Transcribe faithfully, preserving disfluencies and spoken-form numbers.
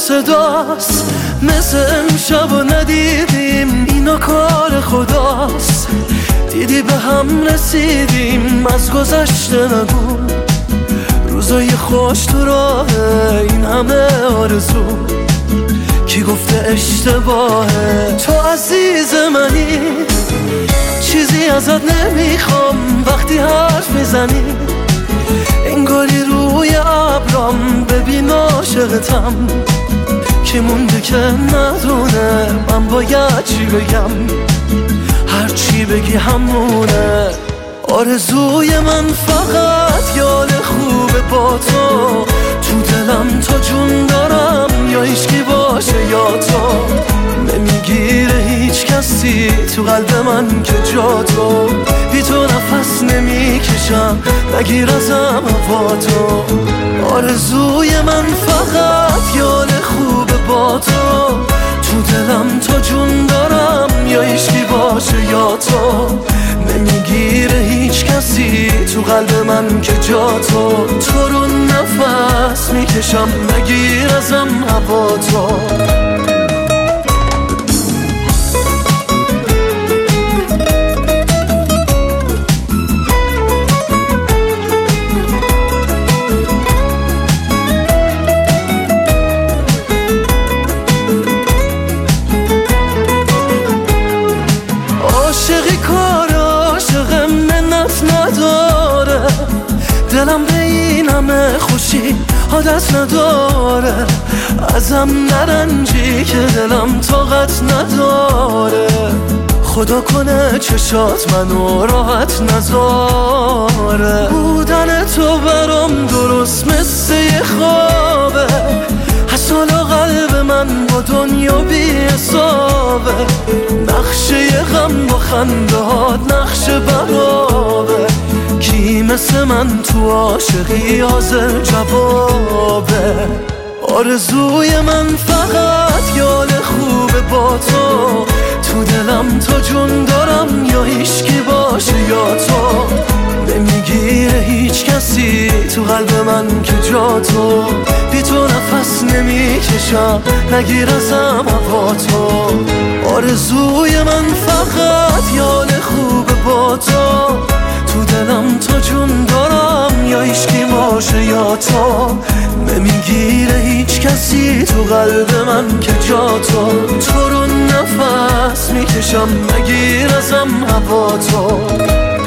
صداست، مثل امشب و ندیدیم اینا کار خداست. دیدی به هم رسیدیم از گذشته نگو، روزای خوش تو راه این همه آرزو. کی گفته اشتباهه؟ تو عزیز منی، چیزی ازت نمیخوام وقتی حرف میزنی. انگاری روی ابرام ببین عاشقتم، کی مونده که ندونه من باید چی بگم. هر چی بگی همونه. آرزوی من فقط یاد خوبه با تو، تو دلم تو جون دارم یا هیچکی باشه یا تو. نمیگیره هیچ کسی تو قلب من که جا تو، بی تو نفس نمیکشم نگیر ازم هوا تو. آرزوی من فقط یاد خوبه با تو، تو دلم تو جون دارم یا هیچکی باشه یا تو. نمیگیره هیچ کسی تو قلب من که جا تو. تو رو نفس میکشم نگیر ازم هوا تو. عاشقی کار عاشقم منت نداره، دلم به این همه خوشی عادت نداره. ازم نرنجی که دلم طاقت نداره، خدا کنه چشات منو راحت نذاره. بودن تو برام درست مثل یه خوابه، حسالا قلب من با دنیا بی حسابه. نقشه غم با خندهات نقشه برابه، کی مثل من تو عاشقی حاضر جوابه. آرزوی من فقط یاد خوبه با تو، تو دلم تو جون دارم یا هیچکی باشه یا تو. نمیگیره هیچ کسی تو قلب من که جا تو، بی تو نفس نمیکشم نگیر ازم هوا تو. آرزوی من فقط یاد خوبه با تو، تو دلم تو جون دارم یا هیچکی باشه یا تو. نمیگیره هیچ کسی تو قلب من که جا تو. تو رو نفس میکشم نگیر ازم هوا تو.